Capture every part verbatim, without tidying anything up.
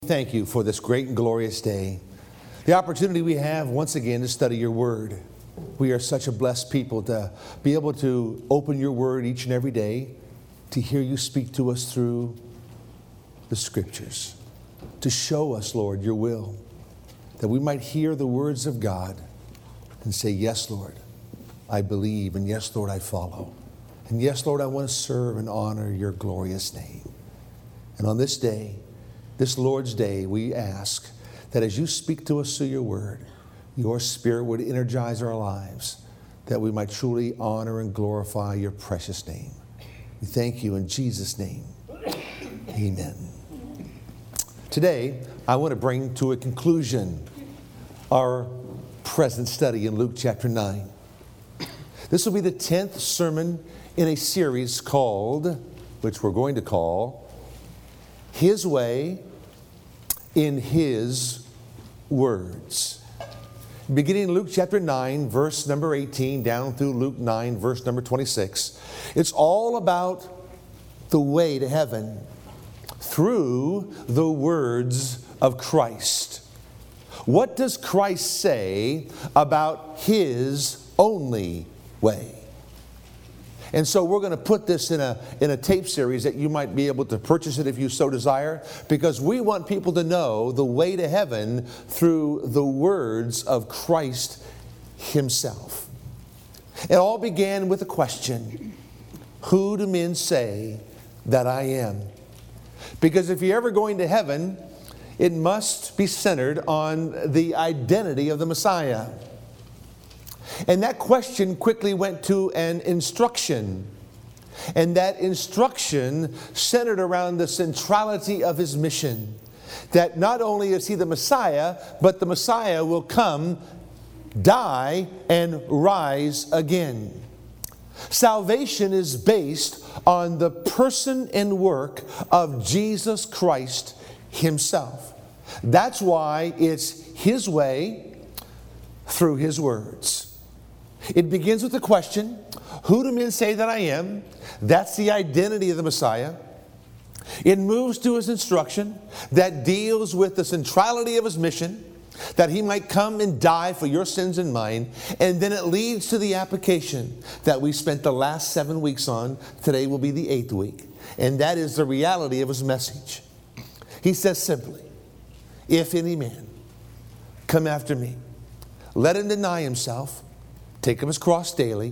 thank you for this great and glorious day. The opportunity we have once again to study your word. We are such a blessed people to be able to open your word each and every day, to hear you speak to us through the scriptures, to show us, Lord, your will, that we might hear the words of God and say, yes, Lord, I believe, and yes, Lord, I follow. And yes, Lord, I want to serve and honor your glorious name. And on this day, this Lord's Day, we ask that as you speak to us through your word, your Spirit would energize our lives, that we might truly honor and glorify your precious name. We thank you in Jesus' name. Amen. Today, I want to bring to a conclusion our present study in Luke chapter nine. This will be the tenth sermon in a series called, which we're going to call, His Way in His Words. Beginning in Luke chapter nine, verse number eighteen, down through Luke nine, verse number twenty-six. It's all about the way to heaven through the words of Christ. What does Christ say about His only way? And so we're going to put this in a, in a tape series that you might be able to purchase it if you so desire, because we want people to know the way to heaven through the words of Christ Himself. It all began with a question: who do men say that I am? Because if you're ever going to heaven, it must be centered on the identity of the Messiah. And that question quickly went to an instruction. And that instruction centered around the centrality of His mission. That not only is He the Messiah, but the Messiah will come, die, and rise again. Salvation is based on the person and work of Jesus Christ Himself. That's why it's His way through His words. It begins with the question, who do men say that I am? That's the identity of the Messiah. It moves to His instruction that deals with the centrality of His mission, that He might come and die for your sins and mine. And then it leads to the application that we spent the last seven weeks on. Today will be the eighth week. And that is the reality of His message. He says simply, if any man come after me, let him deny himself, take up his cross daily,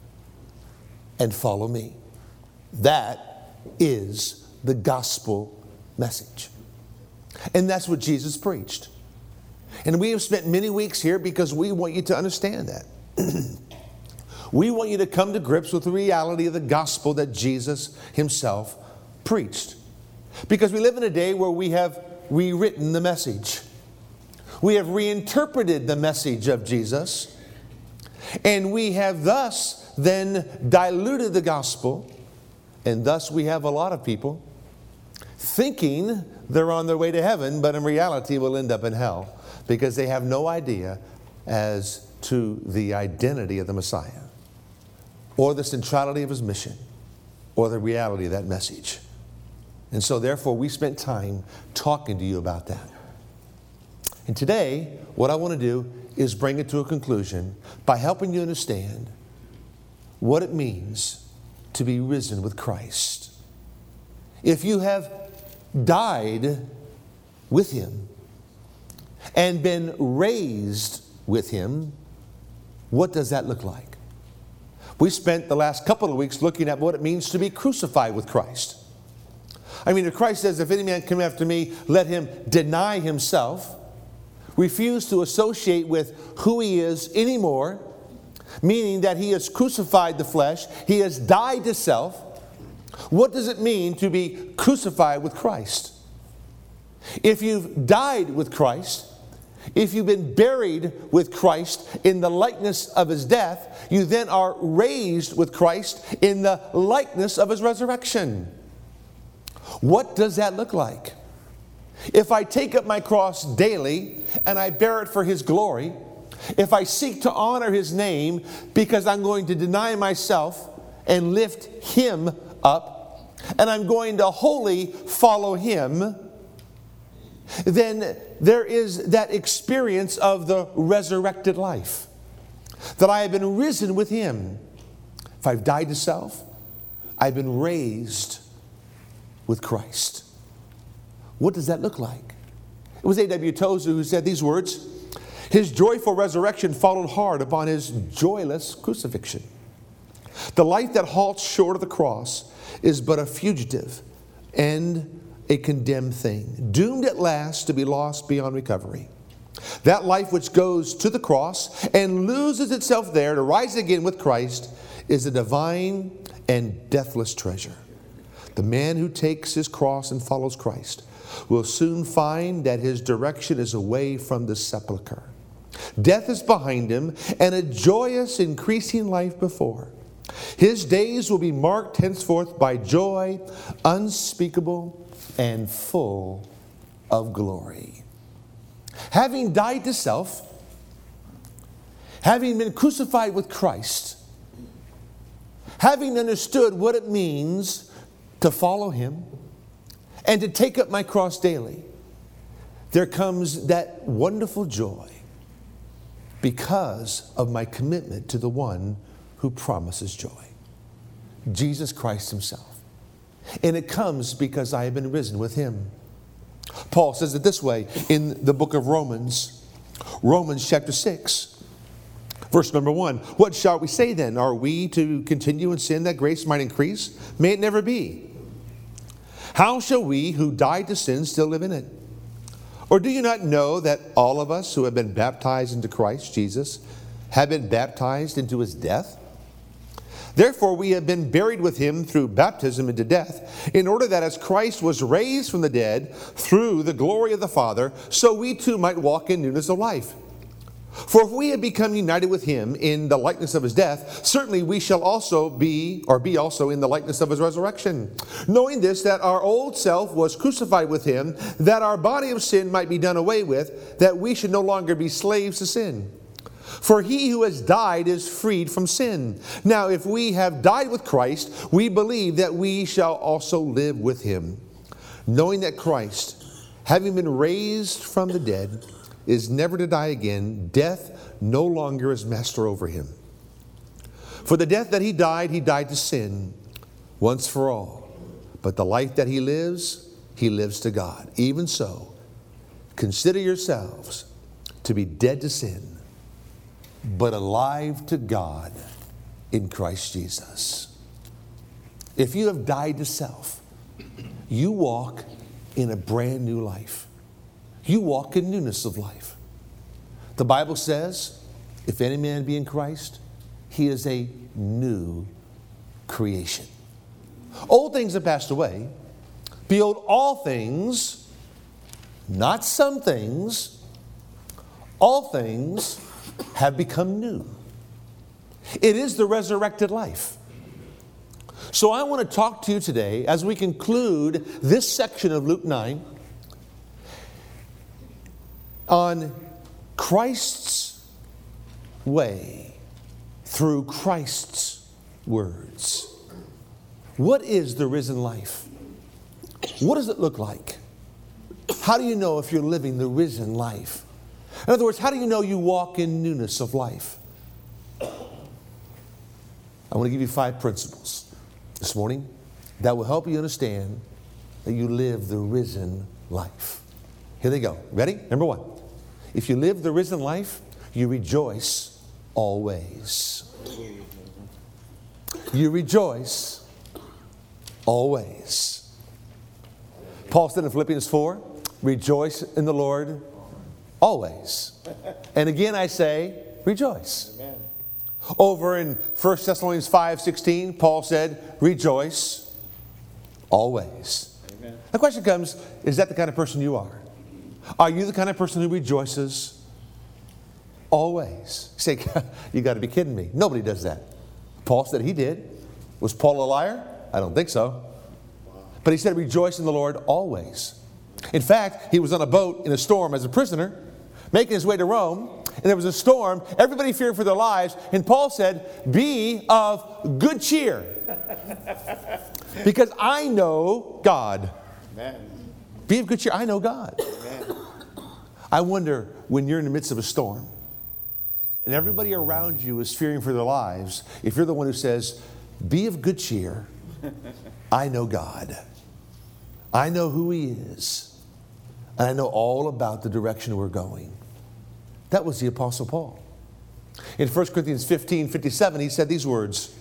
and follow me. That is the gospel message. And that's what Jesus preached. And we have spent many weeks here because we want you to understand that. We want you to come to grips with the reality of the gospel that Jesus Himself preached. Because we live in a day where we have rewritten the message. We have reinterpreted the message of Jesus. And we have thus then diluted the gospel. And thus we have a lot of people thinking they're on their way to heaven, but in reality will end up in hell because they have no idea as to the identity of the Messiah or the centrality of His mission or the reality of that message. And so therefore we spent time talking to you about that. And today what I want to do is bring it to a conclusion by helping you understand what it means to be risen with Christ. If you have died with Him and been raised with Him, what does that look like? We spent the last couple of weeks looking at what it means to be crucified with Christ. I mean, if Christ says, if any man come after me, let him deny himself, refuse to associate with who He is anymore, meaning that He has crucified the flesh, He has died to self. What does it mean to be crucified with Christ? If you've died with Christ, if you've been buried with Christ in the likeness of His death, you then are raised with Christ in the likeness of His resurrection. What does that look like? If I take up my cross daily and I bear it for His glory, if I seek to honor His name because I'm going to deny myself and lift Him up, and I'm going to wholly follow Him, then there is that experience of the resurrected life. That I have been risen with him. If I've died to self, I've been raised with Christ. What does that look like? It was A W Tozer who said these words: his joyful resurrection followed hard upon his joyless crucifixion. The life that halts short of the cross is but a fugitive and a condemned thing, doomed at last to be lost beyond recovery. That life which goes to the cross and loses itself there to rise again with Christ is a divine and deathless treasure. The man who takes his cross and follows Christ will soon find that his direction is away from the sepulcher. Death is behind him and a joyous, increasing life before. His days will be marked henceforth by joy unspeakable and full of glory. Having died to self, having been crucified with Christ, having understood what it means to follow him and to take up my cross daily, there comes that wonderful joy because of my commitment to the one who promises joy, Jesus Christ himself. And it comes because I have been risen with him. Paul says it this way in the book of Romans, Romans chapter six, verse number one. What shall we say then? Are we to continue in sin that grace might increase? May it never be. How shall we who died to sin still live in it? Or do you not know that all of us who have been baptized into Christ Jesus have been baptized into his death? Therefore we have been buried with him through baptism into death, in order that as Christ was raised from the dead through the glory of the Father, so we too might walk in newness of life. For if we have become united with him in the likeness of his death, certainly we shall also be, or be also in the likeness of his resurrection. Knowing this, that our old self was crucified with him, that our body of sin might be done away with, that we should no longer be slaves to sin. For he who has died is freed from sin. Now, if we have died with Christ, we believe that we shall also live with him, knowing that Christ, having been raised from the dead, is never to die again. Death no longer is master over him. For the death that he died, he died to sin once for all. But the life that he lives, he lives to God. Even so, consider yourselves to be dead to sin, but alive to God in Christ Jesus. If you have died to self, you walk in a brand new life. You walk in newness of life. The Bible says, if any man be in Christ, he is a new creation. Old things have passed away. Behold, all things, not some things, all things have become new. It is the resurrected life. So I want to talk to you today as we conclude this section of Luke nine on Christ's way through Christ's words. What is the risen life? What does it look like? How do you know if you're living the risen life? In other words, how do you know you walk in newness of life? I want to give you five principles this morning that will help you understand that you live the risen life. Here they go. Ready? Number one. If you live the risen life, you rejoice always. You rejoice always. Paul said in Philippians four, rejoice in the Lord always. And again I say, rejoice. Amen. Over in First Thessalonians five sixteen, Paul said, rejoice always. Amen. The question comes, is that the kind of person you are? Are you the kind of person who rejoices always? You say, you got to be kidding me. Nobody does that. Paul said he did. Was Paul a liar? I don't think so. But he said, rejoice in the Lord always. In fact, he was on a boat in a storm as a prisoner, making his way to Rome, and there was a storm. Everybody feared for their lives. And Paul said, be of good cheer, because I know God. Amen. Be of good cheer. I know God. Amen. I wonder when you're in the midst of a storm and everybody around you is fearing for their lives, if you're the one who says, be of good cheer. I know God. I know who He is. And I know all about the direction we're going. That was the Apostle Paul. In First Corinthians fifteen fifty-seven, he said these words,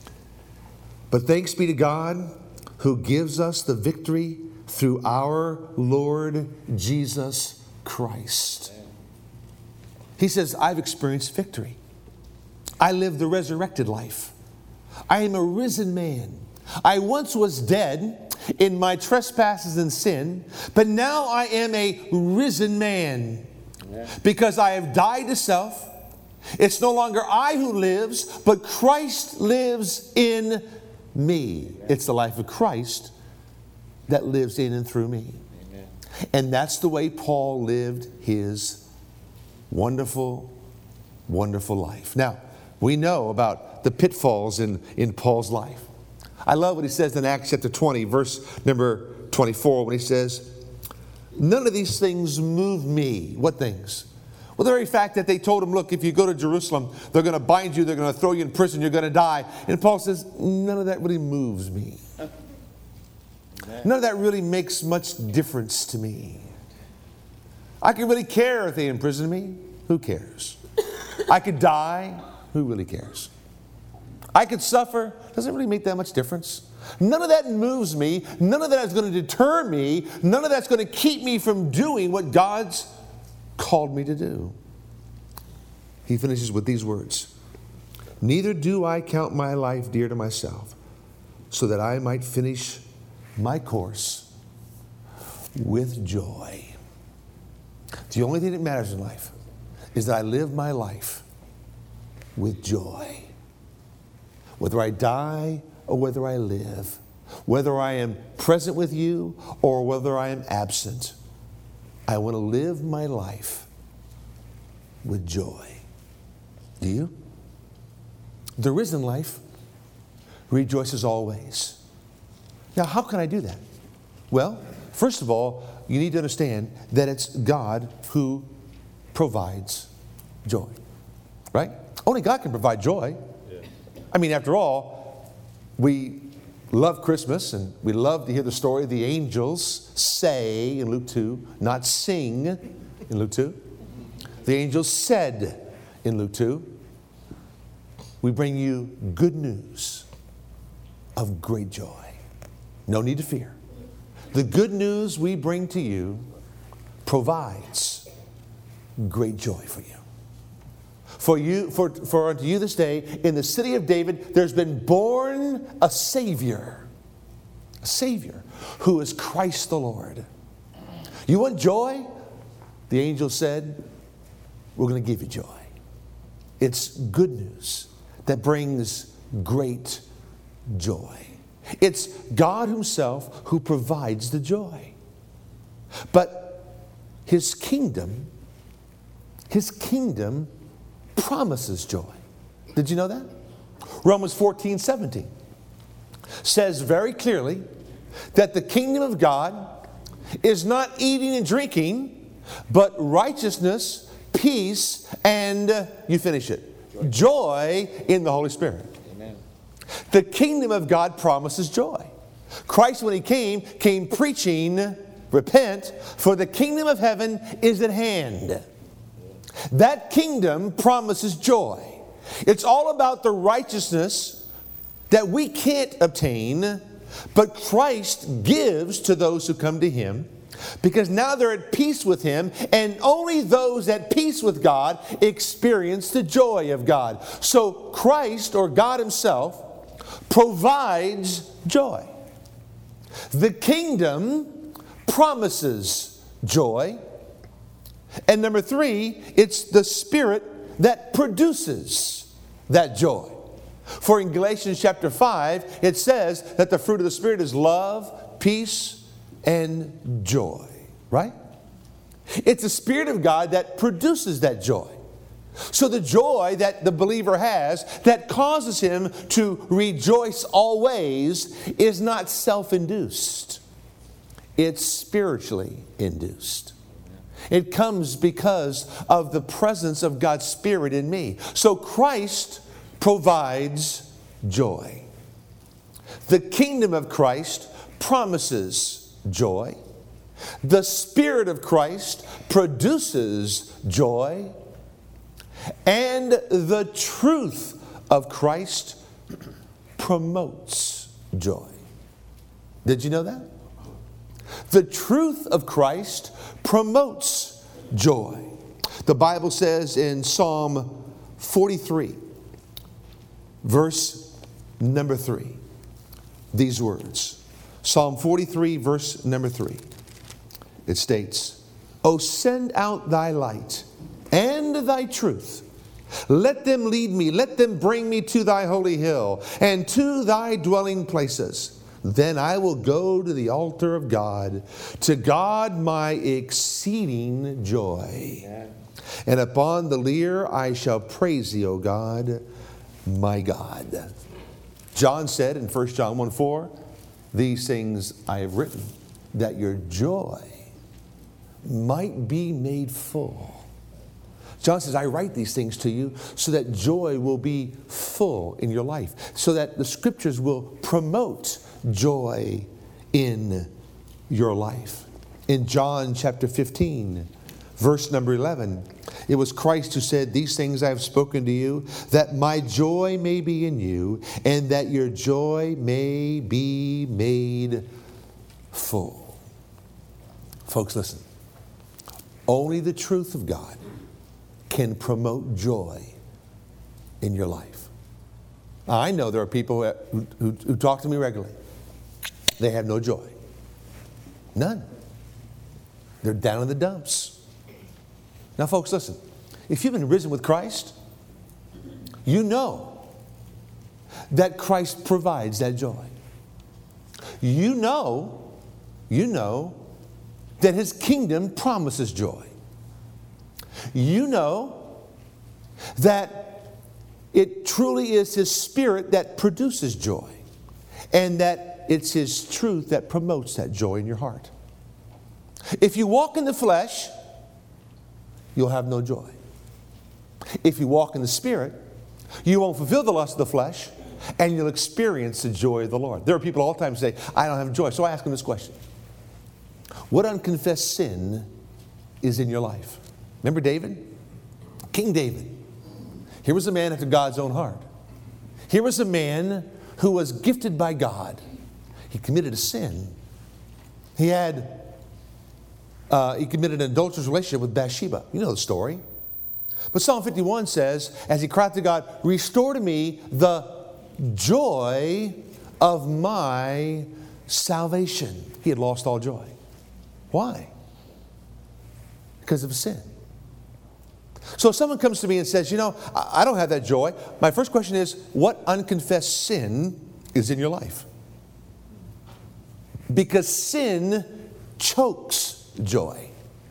but thanks be to God who gives us the victory through our Lord Jesus Christ. He says, I've experienced victory. I live the resurrected life. I am a risen man. I once was dead in my trespasses and sin, but now I am a risen man. Amen. Because I have died to self. It's no longer I who lives, but Christ lives in me. Amen. It's the life of Christ that lives in and through me. Amen. And that's the way Paul lived his wonderful, wonderful life. Now, we know about the pitfalls in, in Paul's life. I love what he says in Acts chapter twenty, verse number twenty-four, when he says, none of these things move me. What things? Well, the very fact that they told him, look, if you go to Jerusalem, they're going to bind you, they're going to throw you in prison, you're going to die. And Paul says, none of that really moves me. None of that really makes much difference to me. I could really care if they imprison me. Who cares? I could die. Who really cares? I could suffer. Doesn't really make that much difference. None of that moves me. None of that is going to deter me. None of that's going to keep me from doing what God's called me to do. He finishes with these words. Neither do I count my life dear to myself, so that I might finish my course with joy. The only thing that matters in life is that I live my life with joy. Whether I die or whether I live, whether I am present with you or whether I am absent, I want to live my life with joy. Do you? The risen life rejoices always. Now, how can I do that? Well, first of all, you need to understand that it's God who provides joy. Right? Only God can provide joy. Yeah. I mean, after all, we love Christmas and we love to hear the story of the angels say in Luke two, not sing in Luke two. The angels said in Luke two, we bring you good news of great joy. No need to fear. The good news we bring to you provides great joy for you. For you, for, for unto you this day, in the city of David, there's been born a Savior. A Savior who is Christ the Lord. You want joy? The angel said, we're going to give you joy. It's good news that brings great joy. It's God Himself who provides the joy. But His kingdom, His kingdom promises joy. Did you know that? Romans fourteen seventeen says very clearly that the kingdom of God is not eating and drinking, but righteousness, peace, and, uh, you finish it, joy in the Holy Spirit. Amen. The kingdom of God promises joy. Christ, when He came, came preaching, repent, for the kingdom of heaven is at hand. That kingdom promises joy. It's all about the righteousness that we can't obtain, but Christ gives to those who come to Him, because now they're at peace with Him, and only those at peace with God experience the joy of God. So Christ, or God Himself, provides joy. The kingdom promises joy. And number three, it's the Spirit that produces that joy. For in Galatians chapter five, it says that the fruit of the Spirit is love, peace, and joy. Right? It's the Spirit of God that produces that joy. So the joy that the believer has that causes him to rejoice always is not self-induced. It's spiritually induced. It comes because of the presence of God's Spirit in me. So Christ provides joy. The kingdom of Christ promises joy. The Spirit of Christ produces joy. And the truth of Christ promotes joy. Did you know that? The truth of Christ promotes joy. The Bible says in Psalm forty-three, verse number three, these words. Psalm forty-three, verse number three. It states, "O send out thy light and thy truth. Let them lead me, let them bring me to thy holy hill and to thy dwelling places. Then I will go to the altar of God, to God my exceeding joy. Yeah. And upon the lyre I shall praise thee, O God, my God." John said in First John one four, "These things I have written, that your joy might be made full." John says, I write these things to you so that joy will be full in your life, so that the Scriptures will promote joy in your life. In John chapter fifteen, verse number eleven, it was Christ who said, "These things I have spoken to you, that my joy may be in you, and that your joy may be made full." Folks, listen. Only the truth of God can promote joy in your life. Now, I know there are people who, who, who talk to me regularly. They have no joy. None. They're down in the dumps. Now, folks, listen. If you've been risen with Christ, you know that Christ provides that joy. You know, you know that His kingdom promises joy. You know that it truly is His Spirit that produces joy, and that it's His truth that promotes that joy in your heart. If you walk in the flesh, you'll have no joy. If you walk in the Spirit, you won't fulfill the lust of the flesh, and you'll experience the joy of the Lord. There are people all the time who say, I don't have joy. So I ask them this question. What unconfessed sin is in your life? Remember David? King David. Here was a man after God's own heart. Here was a man who was gifted by God. He committed a sin. He had, uh, he committed an adulterous relationship with Bathsheba. You know the story. But Psalm fifty-one says, as he cried to God, "Restore to me the joy of my salvation." He had lost all joy. Why? Because of sin. So if someone comes to me and says, you know, I don't have that joy, my first question is, what unconfessed sin is in your life? Because sin chokes joy.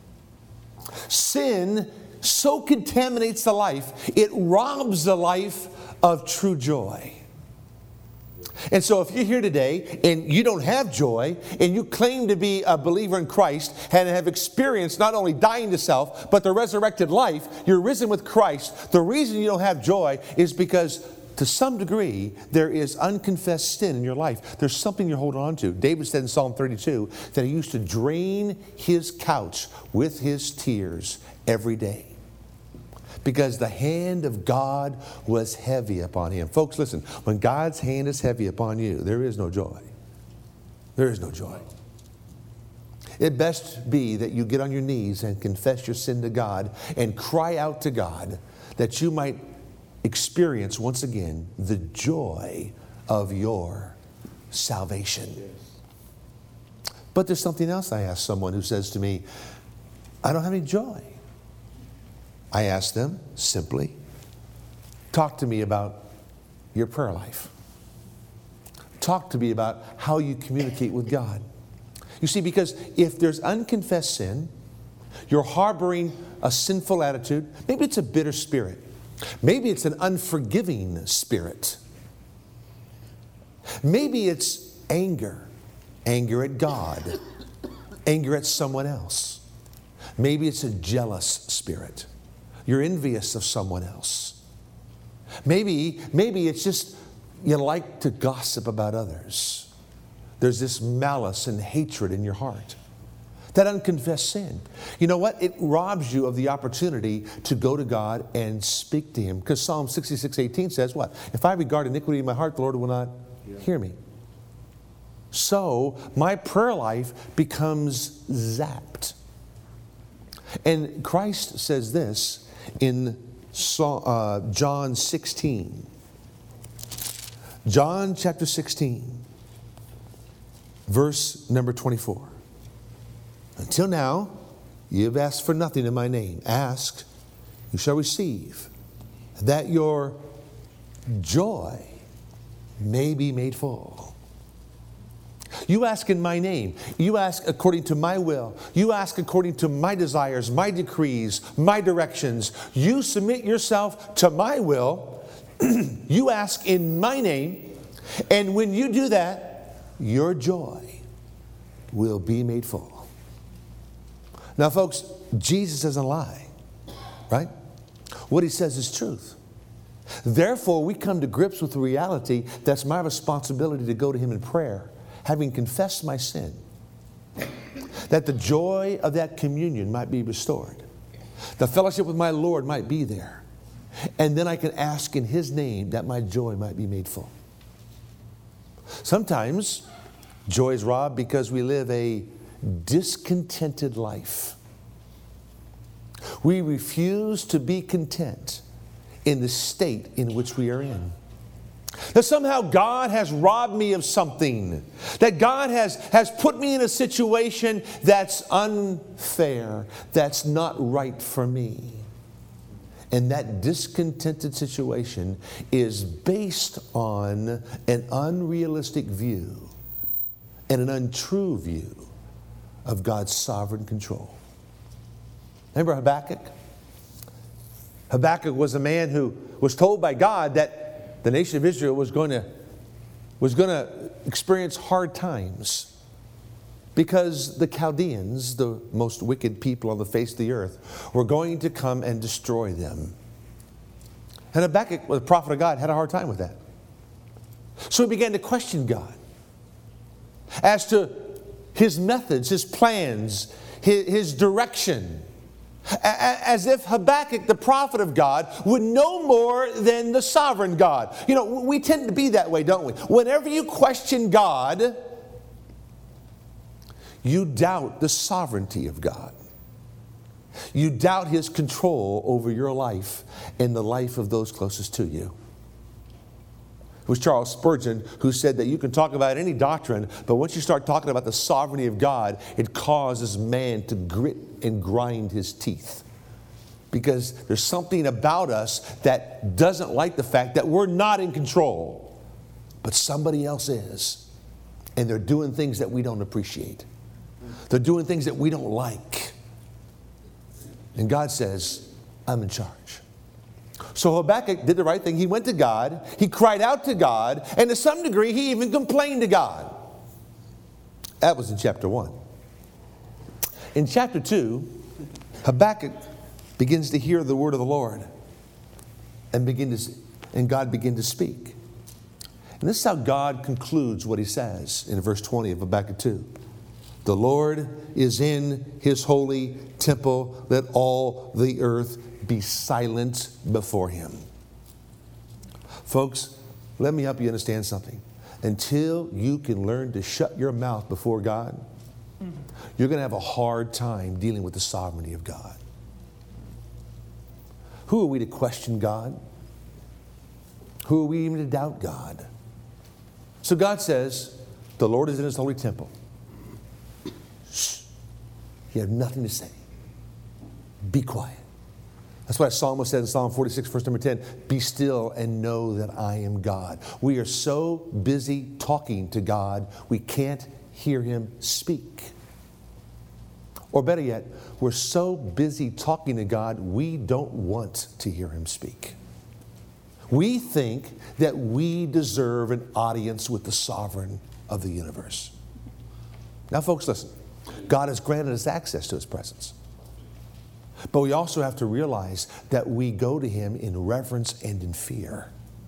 Sin so contaminates the life, it robs the life of true joy. And so if you're here today and you don't have joy, and you claim to be a believer in Christ and have experienced not only dying to self, but the resurrected life, you're risen with Christ, the reason you don't have joy is because to some degree there is unconfessed sin in your life. There's something you're holding on to. David said in Psalm thirty-two that he used to drain his couch with his tears every day, because the hand of God was heavy upon him. Folks, listen, when God's hand is heavy upon you, there is no joy. There is no joy. It best be that you get on your knees and confess your sin to God and cry out to God that you might experience once again the joy of your salvation. But there's something else. I ask someone who says to me, I don't have any joy. I ask them simply, talk to me about your prayer life. Talk to me about how you communicate with God. You see, because if there's unconfessed sin, you're harboring a sinful attitude, maybe it's a bitter spirit. Maybe it's an unforgiving spirit. Maybe it's anger, anger at God. anger at someone else. Maybe it's a jealous spirit. You're envious of someone else. Maybe, maybe it's just you like to gossip about others. There's this malice and hatred in your heart. That unconfessed sin. You know what? It robs you of the opportunity to go to God and speak to Him. Because Psalm sixty-six eighteen says what? If I regard iniquity in my heart, the Lord will not yeah. hear me. So my prayer life becomes zapped. And Christ says this in John sixteen. John chapter sixteen, verse number twenty-four. Until now, you have asked for nothing in my name. Ask, you shall receive, that your joy may be made full. You ask in my name. You ask according to my will. You ask according to my desires, my decrees, my directions. You submit yourself to my will. You ask in my name. And when you do that, your joy will be made full. Now, folks, Jesus doesn't lie, right? What He says is truth. Therefore, we come to grips with the reality that's my responsibility to go to Him in prayer, having confessed my sin, that the joy of that communion might be restored. The fellowship with my Lord might be there. And then I can ask in His name that my joy might be made full. Sometimes joy is robbed because we live a discontented life. We refuse to be content in the state in which we are in. That somehow God has robbed me of something. That God has, has put me in a situation that's unfair, that's not right for me. And that discontented situation is based on an unrealistic view and an untrue view of God's sovereign control. Remember Habakkuk? Habakkuk was a man who was told by God that the nation of Israel was going to, was going to experience hard times because the Chaldeans, the most wicked people on the face of the earth, were going to come and destroy them. And Habakkuk, the prophet of God, had a hard time with that. So he began to question God as to His methods, His plans, His, his direction. As if Habakkuk, the prophet of God, would know more than the sovereign God. You know, we tend to be that way, don't we? Whenever you question God, you doubt the sovereignty of God. You doubt His control over your life and the life of those closest to you. It was Charles Spurgeon who said that you can talk about any doctrine, but once you start talking about the sovereignty of God, it causes man to grit and grind his teeth. Because there's something about us that doesn't like the fact that we're not in control, but somebody else is. And they're doing things that we don't appreciate. They're doing things that we don't like. And God says, I'm in charge. So Habakkuk did the right thing. He went to God. He cried out to God. And to some degree, he even complained to God. That was in chapter one. In chapter two, Habakkuk begins to hear the word of the Lord. And, begin to, and God began to speak. And this is how God concludes what He says in verse twenty of Habakkuk two. The Lord is in His holy temple. Let all the earth be silent before Him. Folks, let me help you understand something. Until you can learn to shut your mouth before God, mm-hmm. you're going to have a hard time dealing with the sovereignty of God. Who are we to question God? Who are we even to doubt God? So God says, the Lord is in His holy temple. Shh. You have nothing to say. Be quiet. That's why Psalmist said in Psalm forty-six, verse number ten, be still and know that I am God. We are so busy talking to God, we can't hear Him speak. Or better yet, we're so busy talking to God, we don't want to hear Him speak. We think that we deserve an audience with the sovereign of the universe. Now, folks, listen. God has granted us access to His presence. But we also have to realize that we go to Him in reverence and in fear.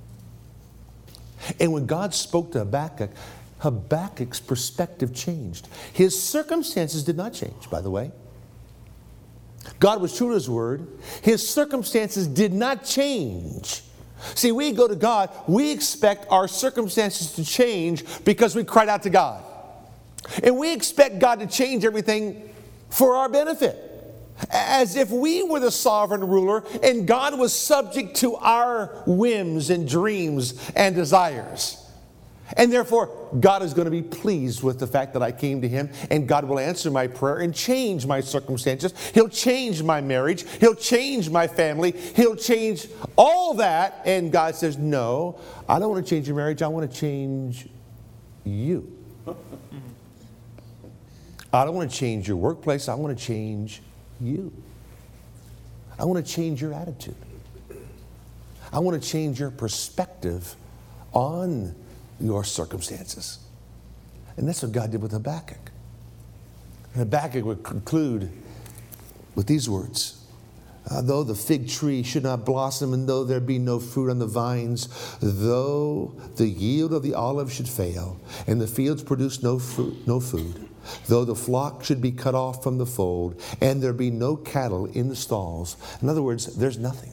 And when God spoke to Habakkuk, Habakkuk's perspective changed. His circumstances did not change, by the way. God was true to His word. His circumstances did not change. See, we go to God, we expect our circumstances to change because we cried out to God. And we expect God to change everything for our benefit. As if we were the sovereign ruler and God was subject to our whims and dreams and desires. And therefore, God is going to be pleased with the fact that I came to Him, and God will answer my prayer and change my circumstances. He'll change my marriage. He'll change my family. He'll change all that. And God says, no, I don't want to change your marriage. I want to change you. I don't want to change your workplace. I want to change you. I want to change your attitude. I want to change your perspective on your circumstances. And that's what God did with Habakkuk. And Habakkuk would conclude with these words. Uh, though the fig tree should not blossom, and though there be no fruit on the vines, though the yield of the olive should fail, and the fields produce no fruit, no food, though the flock should be cut off from the fold, and there be no cattle in the stalls. In other words, there's nothing.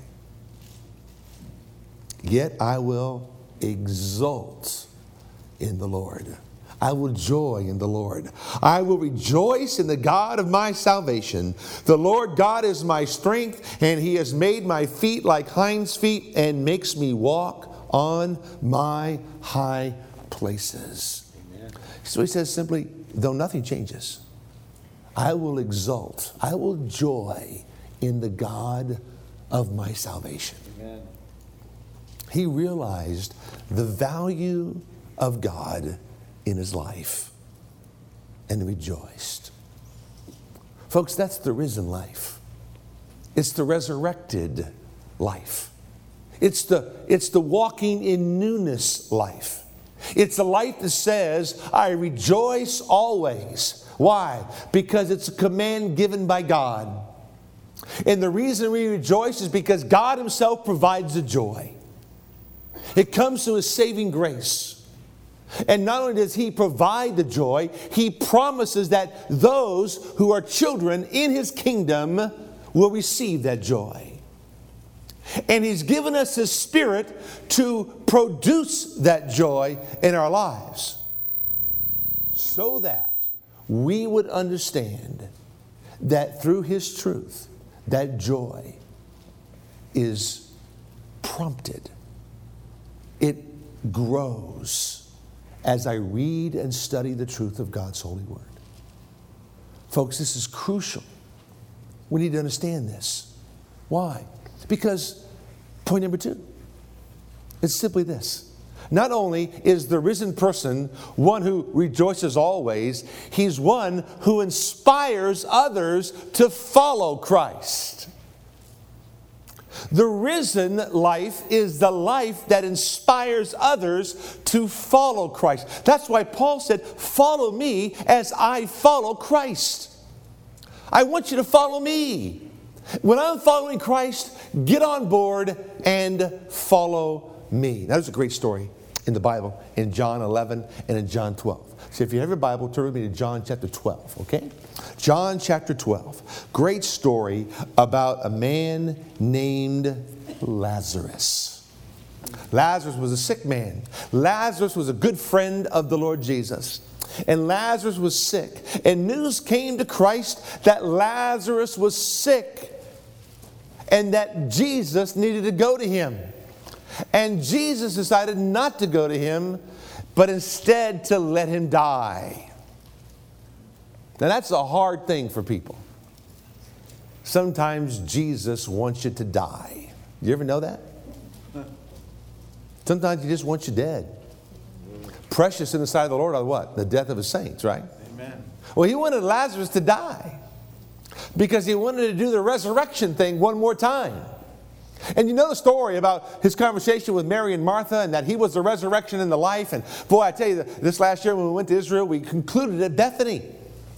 Yet I will exult in the Lord. I will joy in the Lord. I will rejoice in the God of my salvation. The Lord God is my strength, and He has made my feet like hinds' feet and makes me walk on my high places. Amen. So he says simply, though nothing changes, I will exult, I will joy in the God of my salvation. Amen. He realized the value of God in his life and rejoiced. Folks, that's the risen life. It's the resurrected life. It's the, it's the walking in newness life. It's a life that says, I rejoice always. Why? Because it's a command given by God. And the reason we rejoice is because God Himself provides the joy. It comes through His saving grace. And not only does He provide the joy, He promises that those who are children in His kingdom will receive that joy. And He's given us His Spirit to produce that joy in our lives, so that we would understand that through His truth, that joy is prompted. It grows as I read and study the truth of God's holy word. Folks, this is crucial. We need to understand this. Why? Because point number two, it's simply this. Not only is the risen person one who rejoices always, he's one who inspires others to follow Christ. The risen life is the life that inspires others to follow Christ. That's why Paul said, follow me as I follow Christ. I want you to follow me. When I'm following Christ, get on board and follow me. That was a great story in the Bible, in John eleven and in John twelve. So if you have your Bible, turn with me to John chapter twelve, okay? John chapter twelve. Great story about a man named Lazarus. Lazarus was a sick man. Lazarus was a good friend of the Lord Jesus. And Lazarus was sick. And news came to Christ that Lazarus was sick and that Jesus needed to go to him. And Jesus decided not to go to him, but instead to let him die. Now that's a hard thing for people. Sometimes Jesus wants you to die. You ever know that? Sometimes He just wants you dead. Precious in the sight of the Lord are what? The death of His saints, right? Amen. Well, He wanted Lazarus to die because He wanted to do the resurrection thing one more time. And you know the story about His conversation with Mary and Martha, and that He was the resurrection and the life. And boy, I tell you, this last year when we went to Israel, we concluded at Bethany.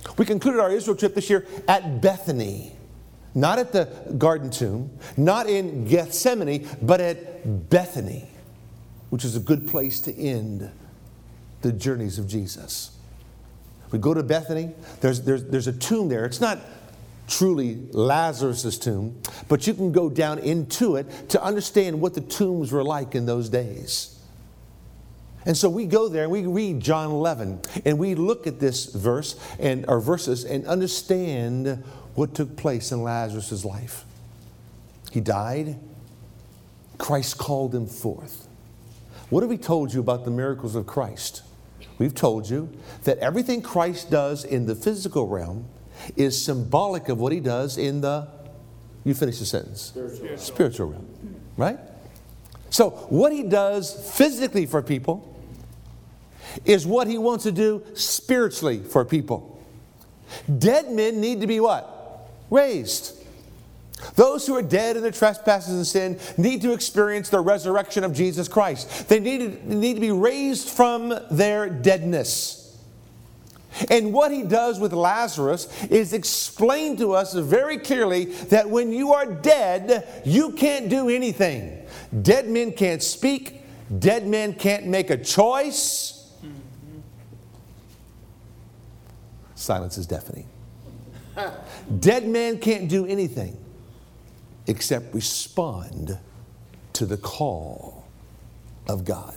We concluded our Israel trip this year at Bethany. Not at the garden tomb, not in Gethsemane, but at Bethany, which is a good place to end the journeys of Jesus. We go to Bethany, there's, there's, there's a tomb there. It's not truly Lazarus' tomb, but you can go down into it to understand what the tombs were like in those days. And so we go there and we read John eleven, and we look at this verse and or verses and understand what took place in Lazarus' life. He died. Christ called him forth. What have we told you about the miracles of Christ? We've told you that everything Christ does in the physical realm is symbolic of what he does in the, you finish the sentence, spiritual, spiritual realm, right? So what he does physically for people is what he wants to do spiritually for people. Dead men need to be what? Raised. Those who are dead in their trespasses and sin need to experience the resurrection of Jesus Christ. They need to, need to be raised from their deadness. And what he does with Lazarus is explain to us very clearly that when you are dead, you can't do anything. Dead men can't speak. Dead men can't make a choice. Silence is deafening. Dead man can't do anything except respond to the call of God.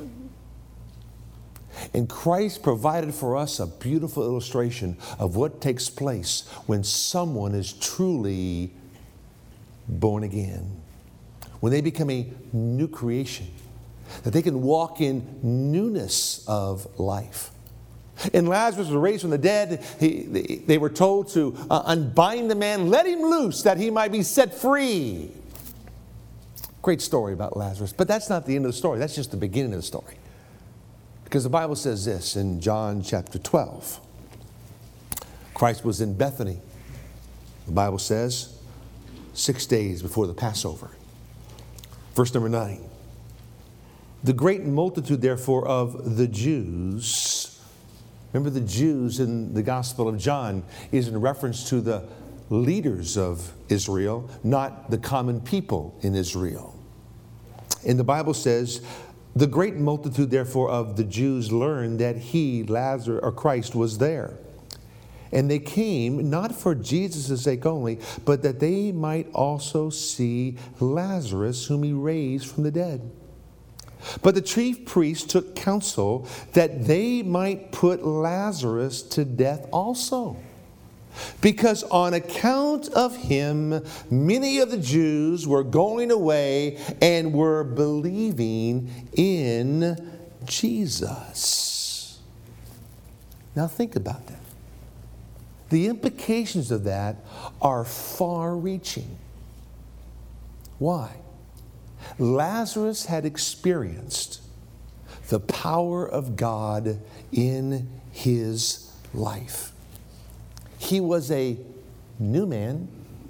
And Christ provided for us a beautiful illustration of what takes place when someone is truly born again. When they become a new creation, that they can walk in newness of life. And Lazarus was raised from the dead. He, they, they were told to uh, unbind the man, let him loose that he might be set free. Great story about Lazarus. But that's not the end of the story. That's just the beginning of the story. Because the Bible says this in John chapter twelve. Christ was in Bethany. The Bible says six days before the Passover. Verse number nine. The great multitude, therefore, of the Jews. Remember, the Jews in the Gospel of John is in reference to the leaders of Israel, not the common people in Israel. And the Bible says, the great multitude, therefore, of the Jews learned that he, Lazarus, or Christ, was there. And they came not for Jesus' sake only, but that they might also see Lazarus, whom he raised from the dead. But the chief priests took counsel that they might put Lazarus to death also, because on account of him, many of the Jews were going away and were believing in Jesus. Now think about that. The implications of that are far-reaching. Why? Lazarus had experienced the power of God in his life. He was a new man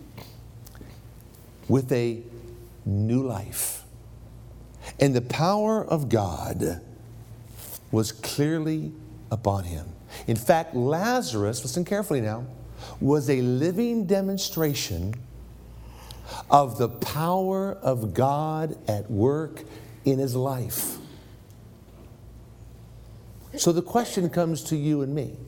with a new life. And the power of God was clearly upon him. In fact, Lazarus, listen carefully now, was a living demonstration of the power of God at work in his life. So the question comes to you and me,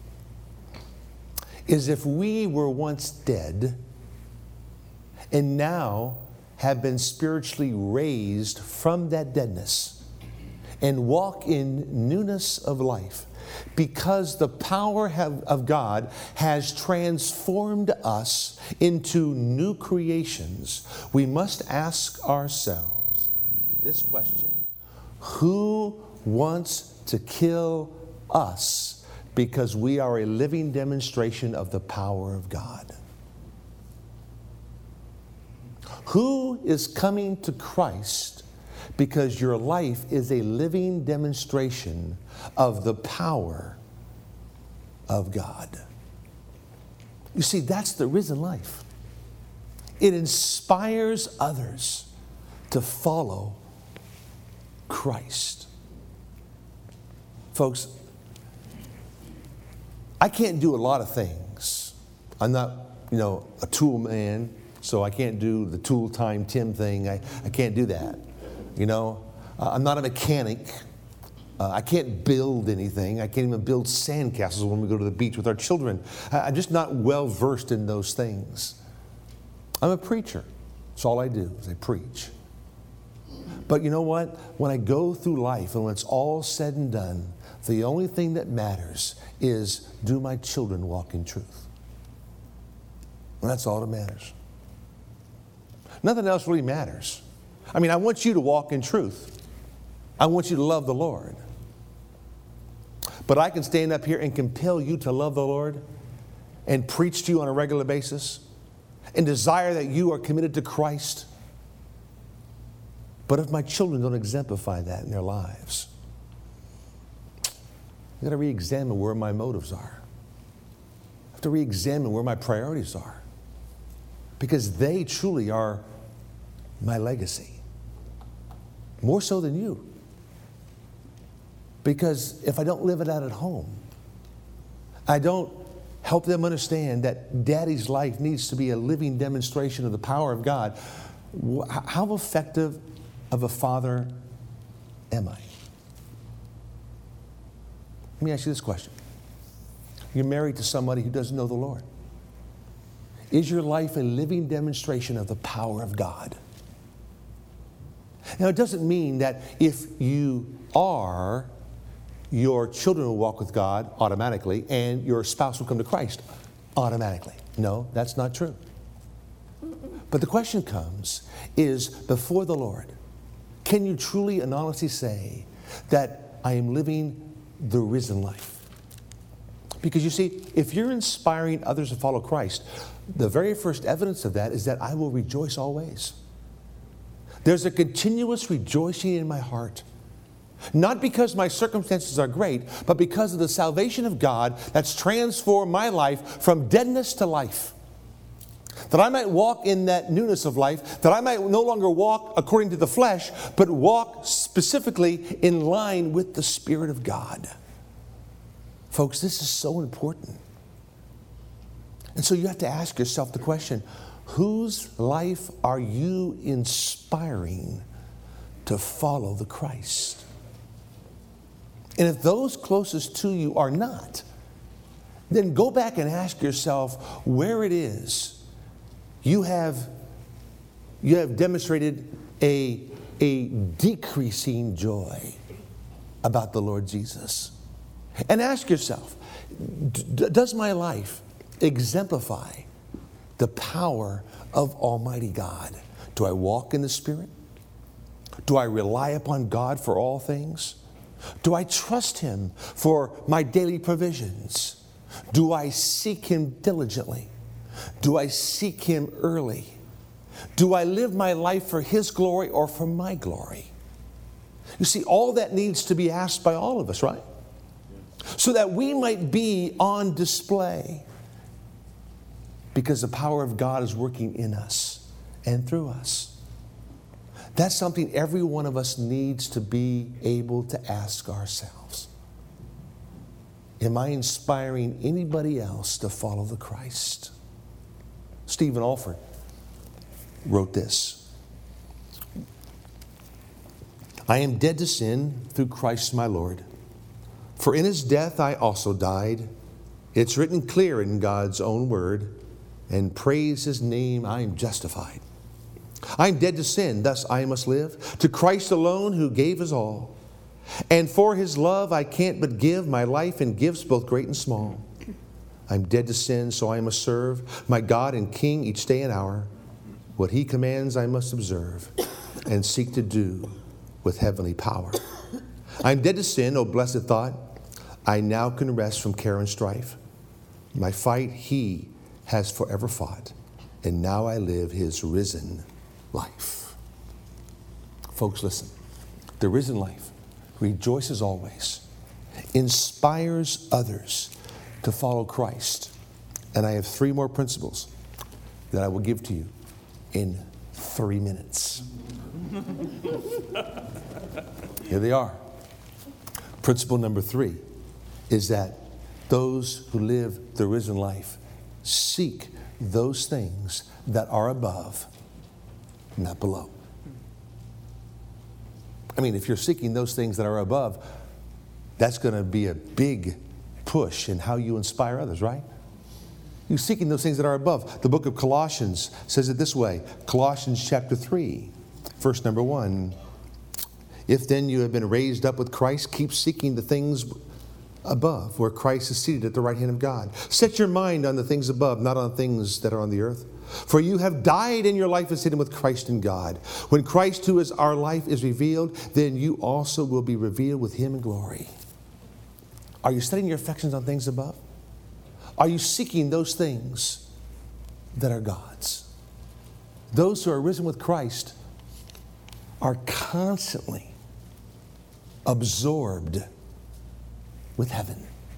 is if we were once dead and now have been spiritually raised from that deadness and walk in newness of life, because the power have, of God has transformed us into new creations, we must ask ourselves this question: who wants to kill us because we are a living demonstration of the power of God? Who is coming to Christ because your life is a living demonstration of the power of God? You see, that's the risen life. It inspires others to follow Christ. Folks, I can't do a lot of things. I'm not, you know, a tool man, so I can't do the tool time Tim thing. I, I can't do that. You know, uh, I'm not a mechanic. Uh, I can't build anything. I can't even build sandcastles when we go to the beach with our children. I, I'm just not well versed in those things. I'm a preacher. That's all I do is I preach. But you know what? When I go through life and when it's all said and done, the only thing that matters is, do my children walk in truth? And that's all that matters. Nothing else really matters. I mean, I want you to walk in truth. I want you to love the Lord. But I can stand up here and compel you to love the Lord and preach to you on a regular basis and desire that you are committed to Christ. But if my children don't exemplify that in their lives, I've got to re-examine where my motives are. I have to re-examine where my priorities are. Because they truly are my legacy. More so than you. Because if I don't live it out at home, I don't help them understand that daddy's life needs to be a living demonstration of the power of God, how effective of a father am I? Let me ask you this question. You're married to somebody who doesn't know the Lord. Is your life a living demonstration of the power of God? Now, it doesn't mean that if you are, your children will walk with God automatically and your spouse will come to Christ automatically. No, that's not true. But the question comes is, before the Lord, can you truly and honestly say that I am living the risen life? Because you see, if you're inspiring others to follow Christ, the very first evidence of that is that I will rejoice always. There's a continuous rejoicing in my heart. Not because my circumstances are great, but because of the salvation of God that's transformed my life from deadness to life. That I might walk in that newness of life, that I might no longer walk according to the flesh, but walk specifically in line with the Spirit of God. Folks, this is so important. And so you have to ask yourself the question, whose life are you inspiring to follow the Christ? And if those closest to you are not, then go back and ask yourself where it is you have, you have demonstrated a, a decreasing joy about the Lord Jesus. And ask yourself, d- does my life exemplify the power of Almighty God? Do I walk in the Spirit? Do I rely upon God for all things? Do I trust Him for my daily provisions? Do I seek Him diligently? Do I seek Him early? Do I live my life for His glory or for my glory? You see, all that needs to be asked by all of us, right? So that we might be on display. Because the power of God is working in us and through us. That's something every one of us needs to be able to ask ourselves. Am I inspiring anybody else to follow the Christ? Stephen Alford wrote this. I am dead to sin through Christ my Lord. For in His death I also died. It's written clear in God's own word. And praise His name, I am justified. I am dead to sin, thus I must live. To Christ alone who gave His all. And for His love I can't but give my life in gifts both great and small. I'm dead to sin, so I must serve my God and King each day and hour. What He commands I must observe and seek to do with heavenly power. I'm dead to sin, oh blessed thought. I now can rest from care and strife. My fight He has forever fought, and now I live His risen life. Folks, listen. The risen life rejoices always, inspires others to follow Christ. And I have three more principles that I will give to you in three minutes. Here they are. Principle number three is that those who live the risen life seek those things that are above, not below. I mean, if you're seeking those things that are above, that's going to be a big push in how you inspire others, right? You're seeking those things that are above. The book of Colossians says it this way. Colossians chapter three, verse number one. If then you have been raised up with Christ, keep seeking the things above, where Christ is seated at the right hand of God. Set your mind on the things above, not on things that are on the earth. For you have died, and your life is hidden with Christ in God. When Christ, who is our life, is revealed, then you also will be revealed with him in glory. Are you setting your affections on things above? Are you seeking those things that are God's? Those who are risen with Christ are constantly absorbed with heaven.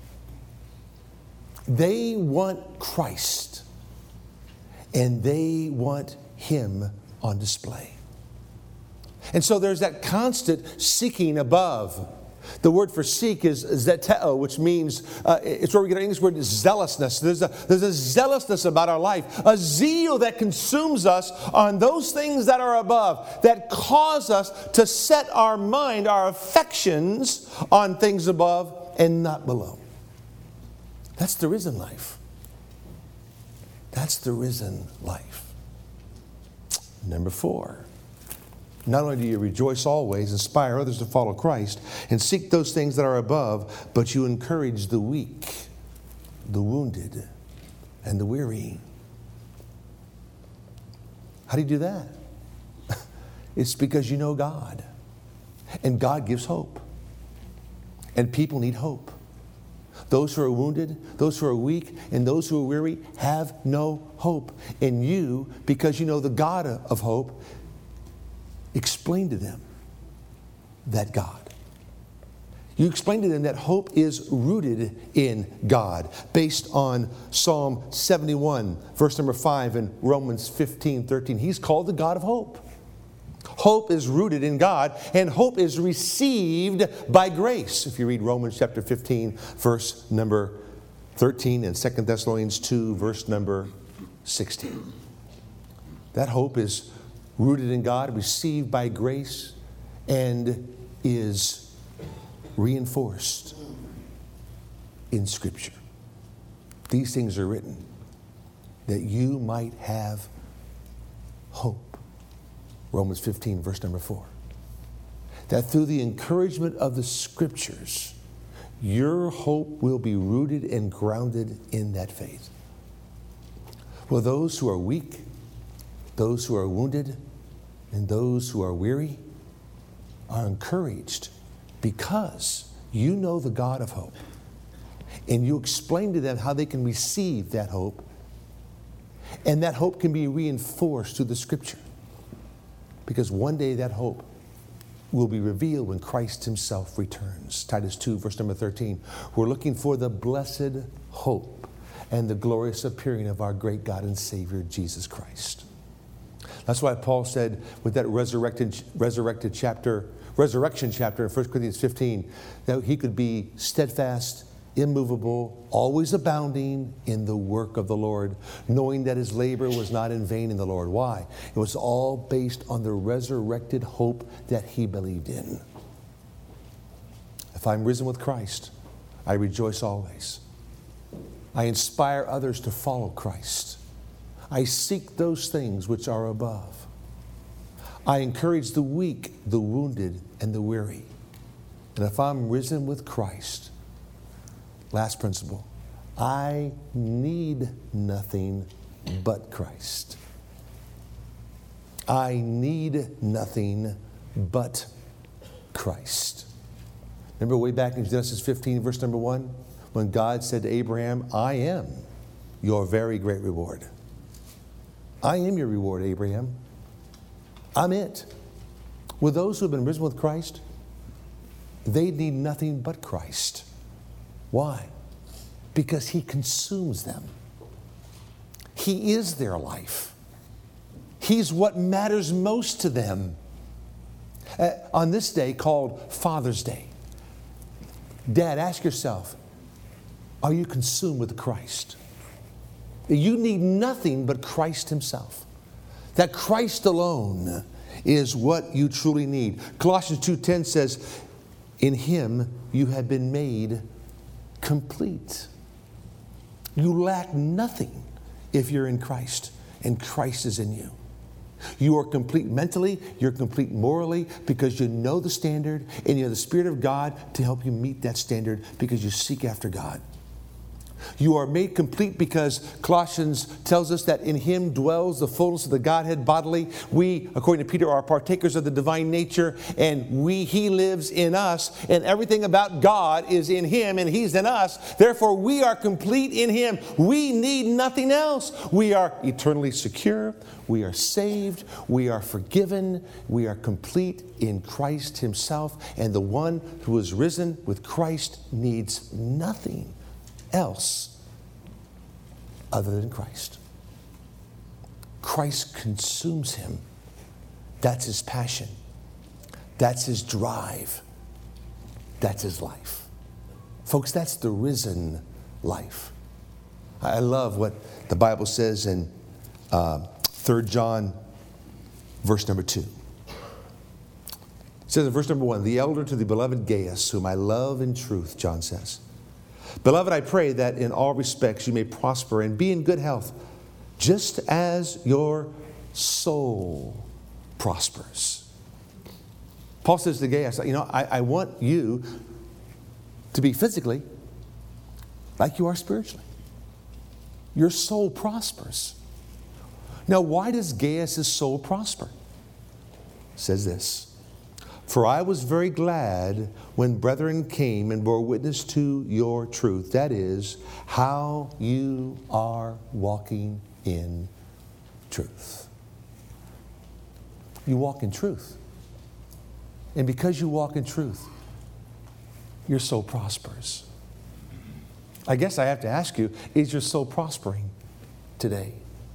They want Christ, and they want him on display. And so there's that constant seeking above. The word for seek is zeteo, which means, uh, it's where we get our English word zealousness. There's a, there's a zealousness about our life, a zeal that consumes us on those things that are above, that cause us to set our mind, our affections on things above and not below. That's the risen life. That's the risen life. Number four. Not only do you rejoice always, inspire others to follow Christ, and seek those things that are above, but you encourage the weak, the wounded, and the weary. How do you do that? It's because you know God. And God gives hope. And people need hope. Those who are wounded, those who are weak, and those who are weary have no hope. And you, because you know the God of hope, explain to them that God. You explain to them that hope is rooted in God, based on Psalm seventy-one, verse number five, and Romans fifteen, thirteen. He's called the God of hope. Hope is rooted in God, and hope is received by grace. If you read Romans chapter fifteen, verse number thirteen, and Second Thessalonians two, verse number sixteen. That hope is rooted in God, received by grace, and is reinforced in Scripture. These things are written that you might have hope. Romans fifteen, verse number four. That through the encouragement of the Scriptures, your hope will be rooted and grounded in that faith. Well, those who are weak, those who are wounded, and those who are weary are encouraged because you know the God of hope. And you explain to them how they can receive that hope. And that hope can be reinforced through the Scripture. Because one day that hope will be revealed when Christ himself returns. Titus two, verse number thirteen. We're looking for the blessed hope and the glorious appearing of our great God and Savior, Jesus Christ. That's why Paul said with that resurrected, resurrected chapter, resurrection chapter in First Corinthians fifteen, that he could be steadfast, immovable, always abounding in the work of the Lord, knowing that his labor was not in vain in the Lord. Why? It was all based on the resurrected hope that he believed in. If I'm risen with Christ, I rejoice always. I inspire others to follow Christ. I seek those things which are above. I encourage the weak, the wounded, and the weary. And if I'm risen with Christ, last principle, I need nothing but Christ. I need nothing but Christ. Remember way back in Genesis fifteen, verse number one, when God said to Abraham, I am your very great reward. I am your reward, Abraham. I'm it. With those who have been risen with Christ, they need nothing but Christ. Why? Because he consumes them. He is their life. He's what matters most to them. Uh, on this day called Father's Day, Dad, ask yourself, Are you consumed with Christ? You need nothing but Christ himself. That Christ alone is what you truly need. Colossians two ten says, in him you have been made complete. You lack nothing if you're in Christ and Christ is in you. You are complete mentally, you're complete morally because you know the standard and you have the Spirit of God to help you meet that standard because you seek after God. You are made complete because Colossians tells us that in him dwells the fullness of the Godhead bodily. We, according to Peter, are partakers of the divine nature, and we he lives in us, and everything about God is in him and he's in us. Therefore, we are complete in him. We need nothing else. We are eternally secure. We are saved. We are forgiven. We are complete in Christ himself, and the one who is risen with Christ needs nothing else other than Christ. Christ consumes him. That's his passion. That's his drive. That's his life. Folks, that's the risen life. I love what the Bible says in uh, Third John, verse number two. It says in verse number one, the elder to the beloved Gaius, whom I love in truth, John says. Beloved, I pray that in all respects you may prosper and be in good health, just as your soul prospers. Paul says to Gaius, you know, I, I want you to be physically like you are spiritually. Your soul prospers. Now, why does Gaius' soul prosper? It says this. For I was very glad when brethren came and bore witness to your truth. That is, how you are walking in truth. You walk in truth. And because you walk in truth, your soul prospers. I guess I have to ask you, is your soul prospering today?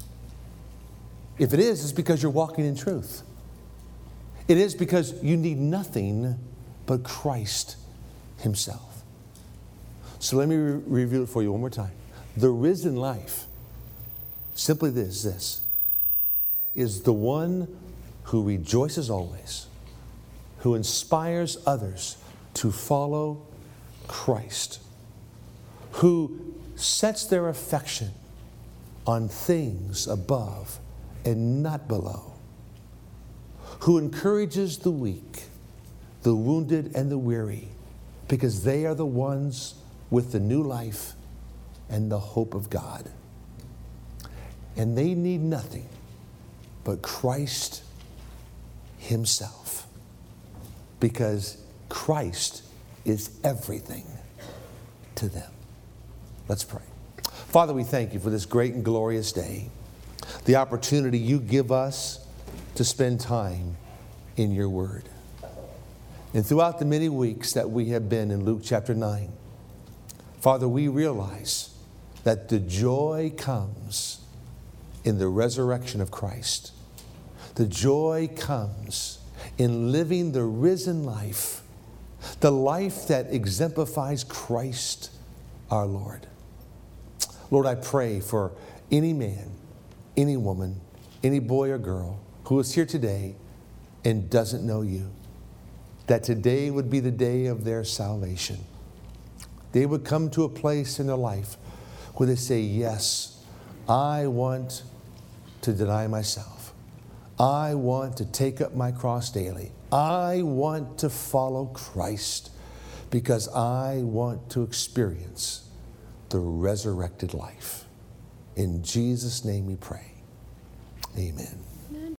If it is, it's because you're walking in truth. It is because you need nothing but Christ himself. So let me re- review it for you one more time. The risen life, simply this, this, is the one who rejoices always, who inspires others to follow Christ, who sets their affection on things above and not below, who encourages the weak, the wounded, and the weary, because they are the ones with the new life and the hope of God. And they need nothing but Christ himself, because Christ is everything to them. Let's pray. Father, we thank you for this great and glorious day, the opportunity you give us to spend time in your word. And throughout the many weeks that we have been in Luke chapter nine, Father, we realize that the joy comes in the resurrection of Christ. The joy comes in living the risen life, the life that exemplifies Christ our Lord. Lord, I pray for any man, any woman, any boy or girl who is here today and doesn't know you, that today would be the day of their salvation. They would come to a place in their life where they say, yes, I want to deny myself. I want to take up my cross daily. I want to follow Christ because I want to experience the resurrected life. In Jesus' name we pray. Amen.